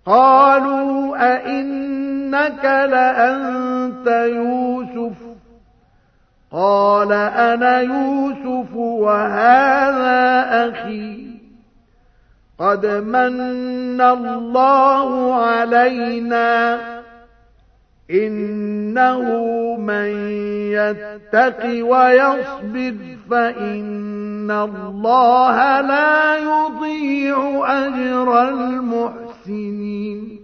قالوا أئنك لأنت يوسف؟ قال أنا يوسف وهذا أخي، قد من الله علينا، إنه من يتق ويصبر فإن الله لا يضيع أجر المحسنين.